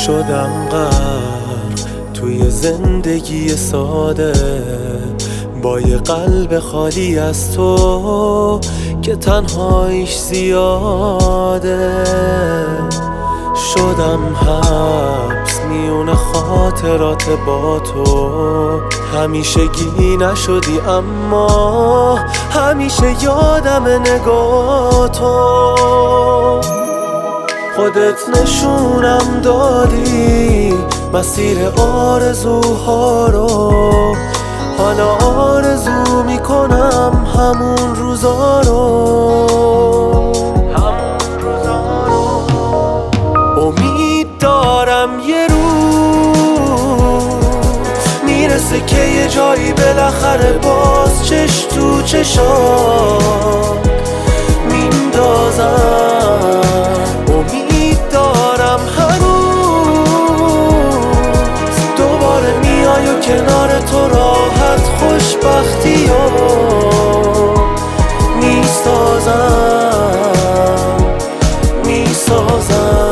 شدم غرق توی زندگی ساده، با یه قلب خالی از تو که تنهاییش زیاده. شدم حبس میون خاطرات با تو، همیشگی نشدی اما همیشه یادم نگاه تو. خودت نشونم دادی مسیر آرزوها رو، حالا آرزو میکنم همون روزا رو. امید دارم یه روز میرسه که یه جایی بالاخره باز چش تو چشام میندازم. امید دارم هنوز دوباره میای و کنار تو راحت خوشبختی رو میسازم.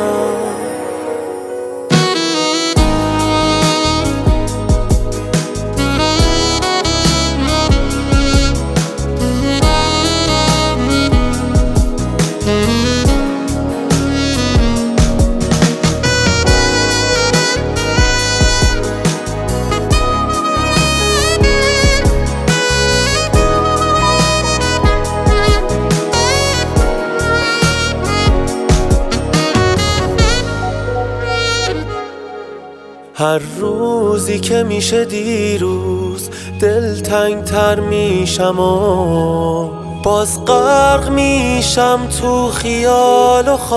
هر روزی که میشه دیروز دلتنگ تر میشم و باز غرق میشم تو خیال و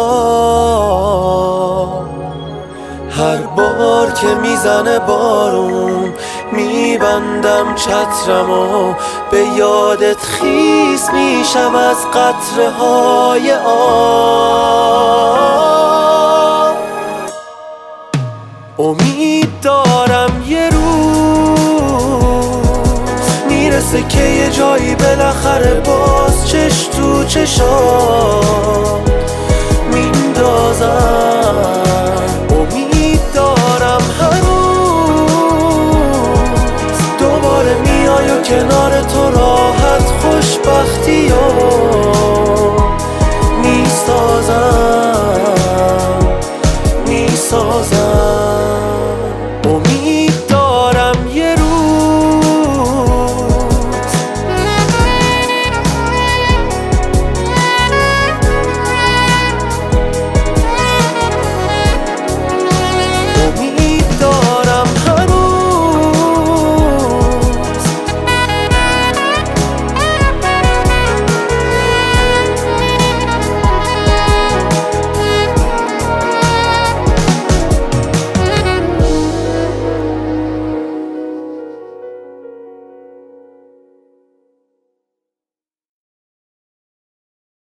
خواب. هر بار که میزنه بارون میبندم چترم و به یادت خیس میشم از قطره های آب. امید دارم یه روز میرسه که یه جایی بالاخره باز چش تو چشام میندازم. امید دارم هنوز دوباره میای و کنار تو راحت خوشبختی رو میسازم.